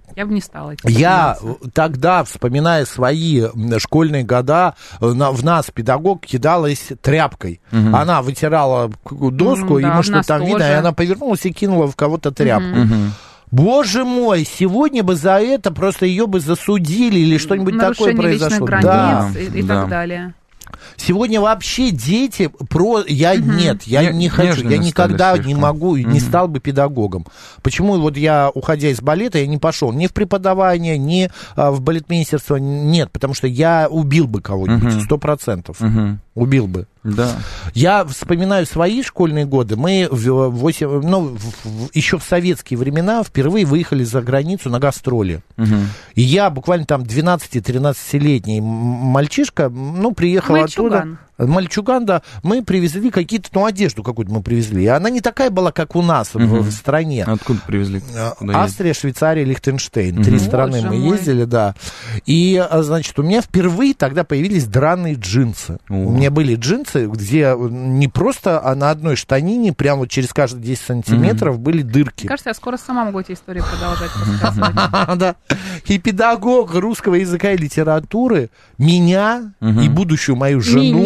Я бы не стала. Я тогда, вспоминая свои школьные года, в нас педагог кидалась тряпкой. Она вытирала доску, ему что-то там видно, и она повернулась и кинула в кого-то тряпку. Боже мой, сегодня бы за это просто ее бы засудили или что-нибудь такое произошло. Нарушение личных границ и так далее. Сегодня вообще дети я не хочу, я никогда не могу, не стал бы педагогом. Почему вот я, уходя из балета, я не пошел ни в преподавание, ни в балетмейстерство, нет, потому что я убил бы кого-нибудь, 100%. Убил бы. Да. Я вспоминаю свои школьные годы. Мы еще в советские времена впервые выехали за границу на гастроли. И я буквально там 12-13-летний мальчишка, приехал оттуда. Мальчуган, да, мы привезли какие-то, одежду какую-то мы привезли. И она не такая была, как у нас в стране. Откуда привезли? Австрия, Швейцария, Лихтенштейн. 3 страны мы ездили, да. И, значит, у меня впервые тогда появились драные джинсы. У меня были джинсы, где не просто, а на одной штанине, прямо вот через каждые 10 сантиметров были дырки. Мне кажется, я скоро сама могу эти истории продолжать рассказывать. Да. И педагог русского языка и литературы меня и будущую мою жену,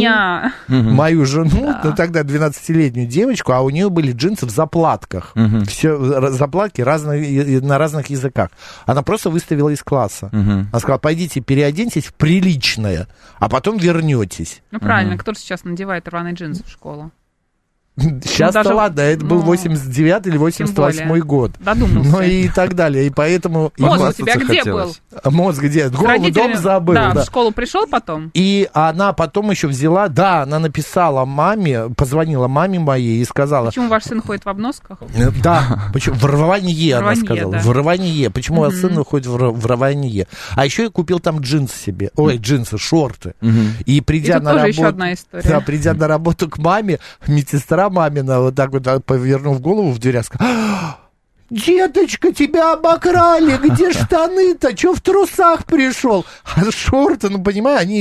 тогда 12-летнюю девочку, а у нее были джинсы в заплатках. Все заплатки на разных языках. Она просто выставила из класса. Она сказала, пойдите переоденьтесь в приличное, а потом вернетесь. Ну, правильно, кто сейчас надевает рваные джинсы в школу? Сейчас-то ладно, это был 89 или 88 год. Додумался. Ну и так далее, и поэтому... Мозг у тебя где был? Мозг где? Голову дом забыл. Да, в школу пришел потом? И она потом еще взяла, она написала маме, позвонила маме моей и сказала... Почему ваш сын ходит в обносках? Да, почему? В рванье, она сказала. Да. В рванье. Почему ваш сын ходит в рванье? А еще я купил там джинсы себе. Ой, джинсы, шорты. И придя на работу... еще одна история. Да, придя на работу к маме, медсестра мамина, вот так вот повернув голову в дверях, сказала: деточка, тебя обокрали, где штаны-то, чё в трусах пришел? А шорты, понимаешь, они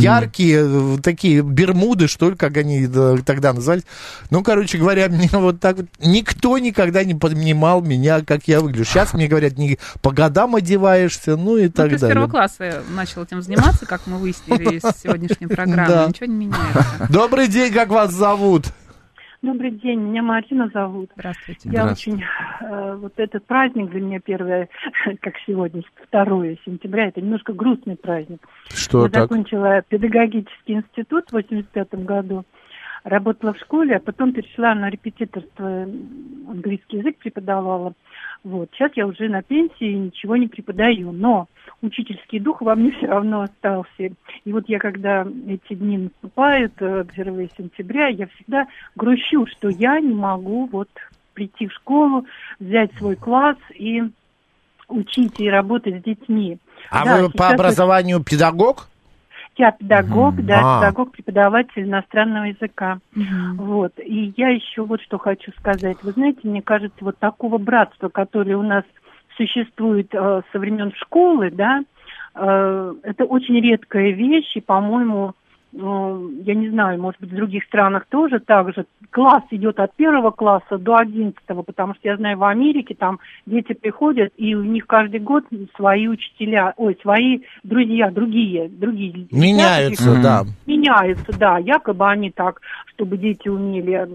яркие, такие бермуды, что ли, как они тогда назывались. Короче говоря, мне вот так вот, никто никогда не понимал меня, как я выгляжу. Сейчас мне говорят, не по годам одеваешься, и так далее. Ты с первого класса начал этим заниматься, как мы выяснили из сегодняшней программы, ничего не меняется. Добрый день, как вас зовут? Добрый день, меня Марина зовут. Здравствуйте. Я очень... вот этот праздник для меня первое, как сегодня, 2 сентября, это немножко грустный праздник. Что я так? закончила педагогический институт в 85 году, работала в школе, а потом перешла на репетиторство, английский язык преподавала. Вот. Сейчас я уже на пенсии, ничего не преподаю, но учительский дух во мне все равно остался. И вот я, когда эти дни наступают, 1 сентября, я всегда грущу, что я не могу прийти в школу, взять свой класс и учить и работать с детьми. А вы по образованию педагог? Я педагог, педагог-преподаватель иностранного языка. Вот. И я еще что хочу сказать. Вы знаете, мне кажется, такого братства, которое у нас существует со времен школы, да, это очень редкая вещь, и, по-моему, я не знаю, может быть, в других странах тоже так же. Класс идет от 1 класса до 11, потому что я знаю, в Америке там дети приходят, и у них каждый год свои учителя, свои друзья, другие. Меняются, да. Меняются, да. Якобы они так, чтобы дети умели...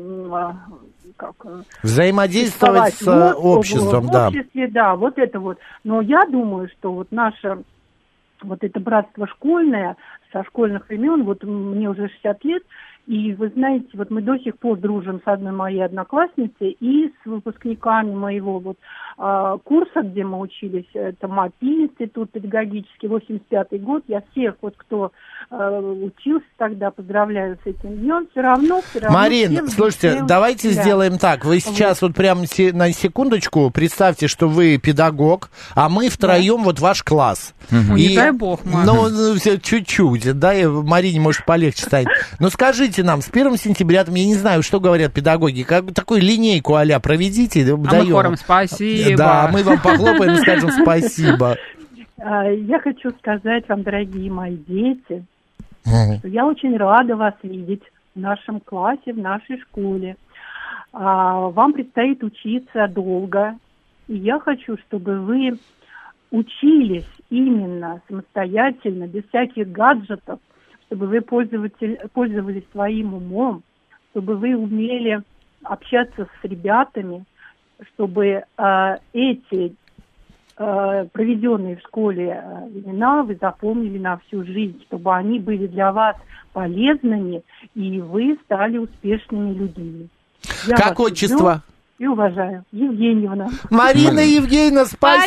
взаимодействовать с обществом, да. В обществе, да, это. Но я думаю, что наше это братство школьное, со школьных времен, мне уже 60 лет, и вы знаете, мы до сих пор дружим с одной моей одноклассницей и с выпускниками моего курса, где мы учились, это МАПИ, институт педагогический, 85-й год. Я всех, кто учился тогда, поздравляю с этим днем. Все равно. Марин, слушайте, давайте сделаем так. Вы сейчас прямо на секундочку представьте, что вы педагог, а мы втроем ваш класс. Не дай бог, Марин. Чуть-чуть, да, и Марине, может, полегче станет. Но скажите нам, с 1 сентября, я не знаю, что говорят педагоги, такую линейку а-ля проведите. Мы хором спасибо. Да, мы вам похлопаем и скажем спасибо. Я хочу сказать вам, дорогие мои дети, что я очень рада вас видеть в нашем классе, в нашей школе. Вам предстоит учиться долго, и я хочу, чтобы вы учились именно самостоятельно, без всяких гаджетов, чтобы вы пользовались своим умом, чтобы вы умели общаться с ребятами, чтобы эти проведенные в школе времена вы запомнили на всю жизнь, чтобы они были для вас полезными, и вы стали успешными людьми. Как отчество? И уважаю. Евгеньевна. Марина Евгеньевна,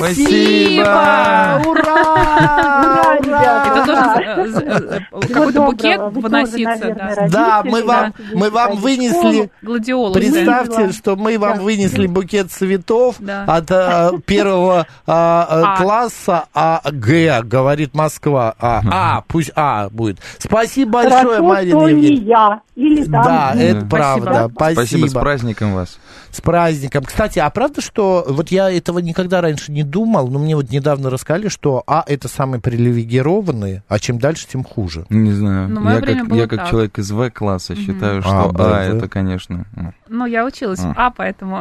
спасибо! Ура! Это тоже какой-то букет выноситься. Да, мы вам вынесли... Представьте, что мы вам вынесли букет цветов от первого класса Г, говорит Москва. Пусть А будет. Спасибо большое, Марина Евгеньевна. Да, это правда. Спасибо, с праздником вас. С праздником. Кстати, а правда, что вот я этого никогда раньше не думал, но мне вот недавно рассказали, что это самые привилегированные, а чем дальше, тем хуже. Не знаю. Я как человек из В-класса считаю, что это, конечно... Ну, я училась в А, поэтому...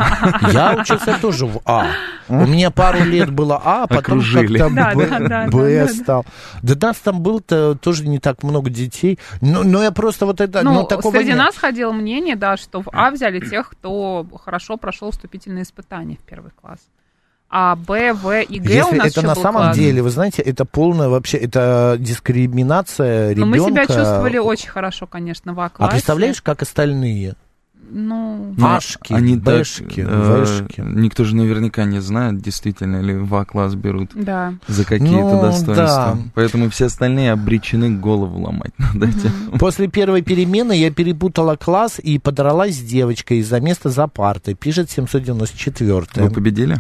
Я учился тоже в А. У меня пару лет было А, потом как-то Б стал. Да нас там было тоже не так много детей, но я просто вот это... Ну, среди нас ходило мнение, да, что в А взяли тех, кто хорошо прошел вступительные испытания в первый класс. А Б, В и Г у нас это на самом деле, вы знаете, это полная вообще, это дискриминация ребенка. Но мы себя чувствовали очень хорошо, конечно, в А-классе. А представляешь, как остальные? Ну, Ашки, Бэшки, Вэшки. Никто же наверняка не знает, действительно ли в А-класс берут за какие-то достоинства. Да. Поэтому все остальные обречены голову ломать над этим. После первой перемены я перепутала класс и подралась с девочкой из-за места за партой. Пишет 794-й. Вы победили?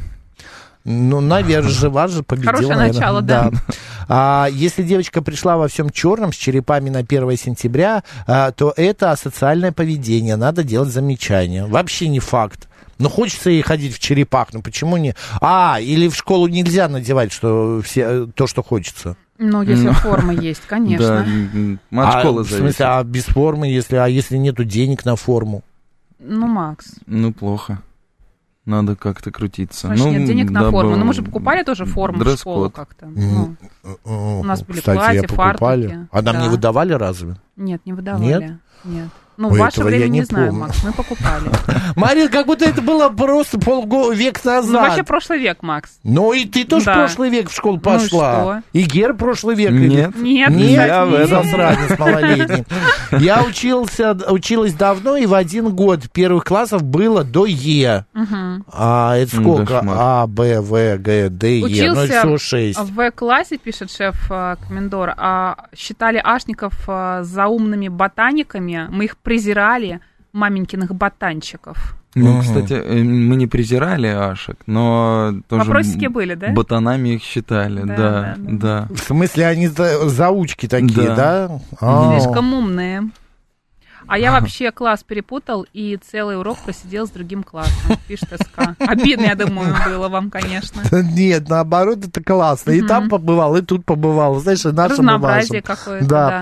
Ну, наверное, жива же победила. Хорошее начало, да. Если девочка пришла во всем черном с черепами на 1 сентября, то это асоциальное поведение, надо делать замечания. Вообще не факт. Ну, хочется ей ходить в черепах, ну почему не? Или в школу нельзя надевать то, что хочется? Ну, если форма есть, конечно. Да, от школы зависит. В смысле, без формы, если нету денег на форму? Ну, Макс. Ну, плохо. Надо как-то крутиться. Значит, нет денег на форму. Но мы же покупали тоже форму в школу как-то. У нас были платья, фартуки. А нам не выдавали разве? Нет, не выдавали. Нет. Ну, в ваше время не знаю, Макс, мы покупали. Марин, как будто это было просто полвека назад. Ну, вообще прошлый век, Макс. Ну, и ты тоже прошлый век в школу пошла. И Гер прошлый век. Нет. Нет, я засранец малолетний. Я училась давно, и в 1 год первых классов было до Е. Это сколько? А, Б, В, Г, Д, Е. Ну, это всего 6. В В-классе, пишет шеф-комендор, считали ашников заумными ботаниками. Мы их презирали, маменькиных ботанчиков. Ну, кстати, мы не презирали ашек, но тоже вопросики были, да? Ботанами их считали, да. В смысле, они заучки такие, да? Слишком умные. А я вообще класс перепутал и целый урок просидел с другим классом, пишет СК. Обидно, я думаю, было вам, конечно. Нет, наоборот, это классно. И там побывал, и тут побывал. Знаешь, разнообразие какое-то, да.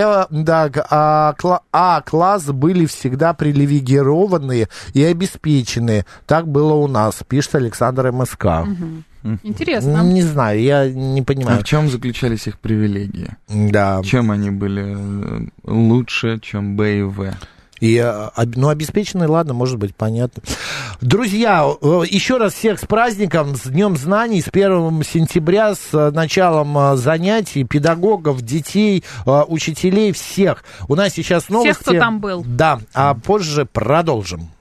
Класс были всегда привилегированные и обеспеченные. Так было у нас, пишет Александр МСК. Интересно. Не знаю, я не понимаю. А в чем заключались их привилегии? Да. Чем они были лучше, чем Б и В? Обеспеченные, ладно, может быть, понятно. Друзья, еще раз всех с праздником, с Днем Знаний, с 1 сентября, с началом занятий, педагогов, детей, учителей, всех. У нас сейчас новости. Всех, кто там был. Да, а позже продолжим.